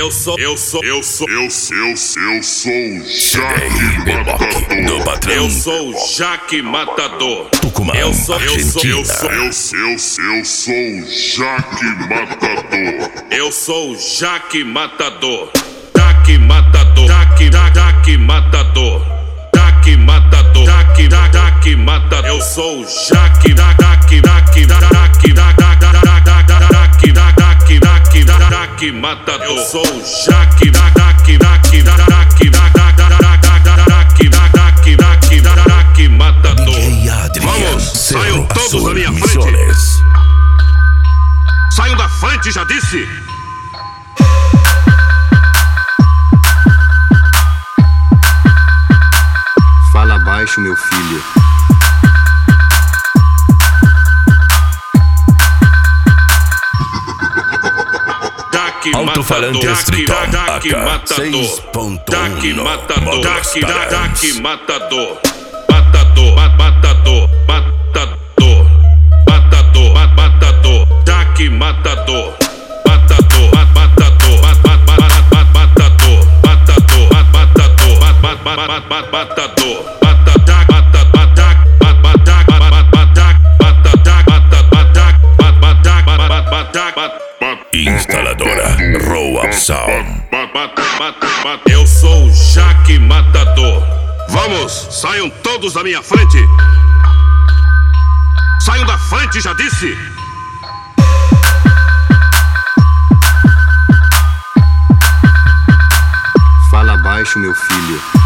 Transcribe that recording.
Jaque Matador do patrão. Eu sou o Jaque Matador. Tucumã, Argentina. Eu sou Jaque Matador. Eu sou o Jaque Matador. Jaque Matador. Jaque Matador. Jaque Matador. Jaque Matador. Eu sou o Jaque Matador. Eu sou o Jaque Matador. DJ Adrian, Vamos, saiam todos da minha frente. Transmissores. Saiam da frente, já disse! Fala baixo, meu filho. Alto-falante Estriton, Jaque AK Matador. 6.1 Jaque Matador. módulos padrões. Jaque Matador. Matador. Matador. Matador. Matador. Matador. Jaque Matador. Matador. Matador. Matador. Instaladora Roa Sound. Eu sou o Jaque Matador. Vamos, saiam todos da minha frente! Saiam da frente, já disse! Fala baixo, meu filho.